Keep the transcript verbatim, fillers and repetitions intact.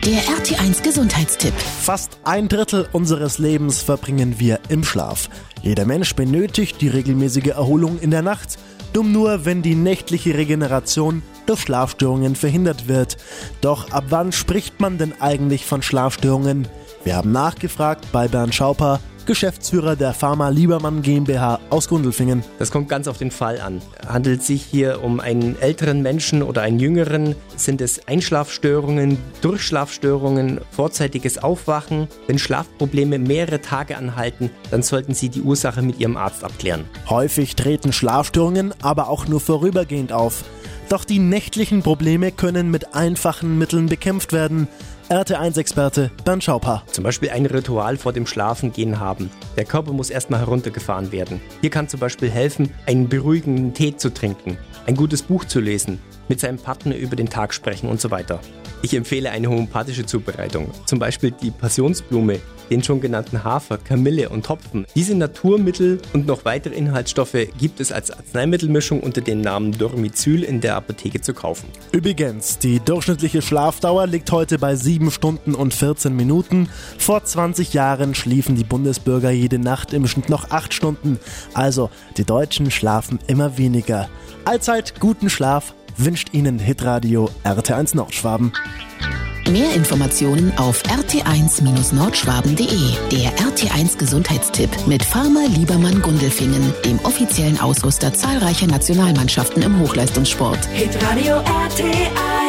der R T eins Gesundheitstipp. Fast ein Drittel unseres Lebens verbringen wir im Schlaf. Jeder Mensch benötigt die regelmäßige Erholung in der Nacht. Dumm nur, wenn die nächtliche Regeneration durch Schlafstörungen verhindert wird. Doch ab wann spricht man denn eigentlich von Schlafstörungen? Wir haben nachgefragt bei Bernd Schauper, Geschäftsführer der Pharma Liebermann GmbH aus Gundelfingen. Das kommt ganz auf den Fall an. Handelt es sich hier um einen älteren Menschen oder einen jüngeren? Sind es Einschlafstörungen, Durchschlafstörungen, vorzeitiges Aufwachen? Wenn Schlafprobleme mehrere Tage anhalten, dann sollten Sie die Ursache mit Ihrem Arzt abklären. Häufig treten Schlafstörungen aber auch nur vorübergehend auf. Doch die nächtlichen Probleme können mit einfachen Mitteln bekämpft werden. R T eins Experte Bernd Schauper. Zum Beispiel ein Ritual vor dem Schlafengehen haben. Der Körper muss erstmal heruntergefahren werden. Hier kann zum Beispiel helfen, einen beruhigenden Tee zu trinken, ein gutes Buch zu lesen, mit seinem Partner über den Tag sprechen und so weiter. Ich empfehle eine homöopathische Zubereitung, zum Beispiel die Passionsblume, den schon genannten Hafer, Kamille und Hopfen. Diese Naturmittel und noch weitere Inhaltsstoffe gibt es als Arzneimittelmischung unter dem Namen Dormicil in der Apotheke zu kaufen. Übrigens, die durchschnittliche Schlafdauer liegt heute bei sieben Stunden und vierzehn Minuten. Vor zwanzig Jahren schliefen die Bundesbürger jede Nacht im Schnitt noch acht Stunden. Also, die Deutschen schlafen immer weniger. Allzeit guten Schlaf wünscht Ihnen Hitradio R T eins Nordschwaben. Mehr Informationen auf r t eins nordschwaben punkt de. Der R T eins Gesundheitstipp mit Pharma Liebermann Gundelfingen, dem offiziellen Ausrüster zahlreicher Nationalmannschaften im Hochleistungssport. Hitradio R T eins